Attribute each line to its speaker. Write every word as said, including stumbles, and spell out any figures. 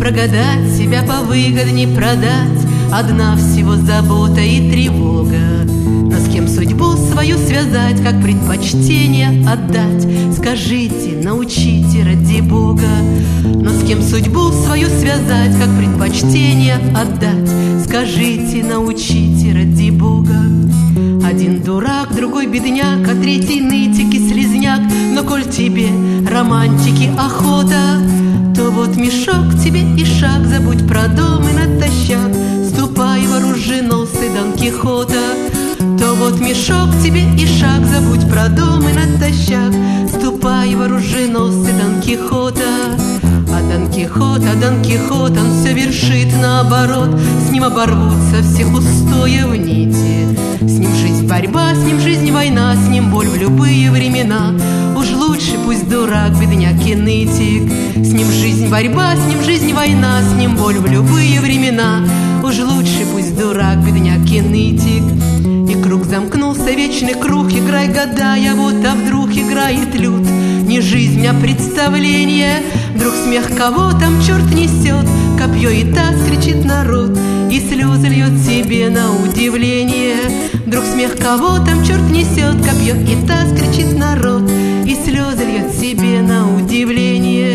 Speaker 1: прогадать, себя повыгодней продать. Одна всего забота и тревога. Но с кем судьбу свою связать, как предпочтение отдать? Скажите, научите ради Бога. Но с кем судьбу свою связать, как предпочтение отдать? Скажите, научите ради Бога. Один дурак, другой бедняк, а третий нытик и слезняк. Но коль тебе романтики охота, то вот мешок тебе и шаг, забудь про дом и натощак. Ступай в оруженосцы Дон Кихота. То вот мешок тебе и шаг, забудь про дом и натощак. Ступай в оруженосцы Дон Кихота. А Дон Кихот, а Дон Кихот, он все вершит наоборот. С ним оборвутся все устои в нити. С ним жизнь борьба, с ним жизнь война, с ним боль в любые времена. Уж лучше пусть дурак, бедняк и нытик. С ним жизнь борьба, с ним жизнь война, с ним боль в любые времена. Уж лучше пусть дурак, бедняк и нытик. И круг замкнулся, вечный круг, играй, гадая, вот а вдруг играет лют. Не жизнь, а представление. Вдруг смех кого там черт несет, копье и таз кричит народ, и слезы льет себе на удивление. Вдруг смех кого там черт несет, копье и таз кричит народ, и слезы льет себе на удивление.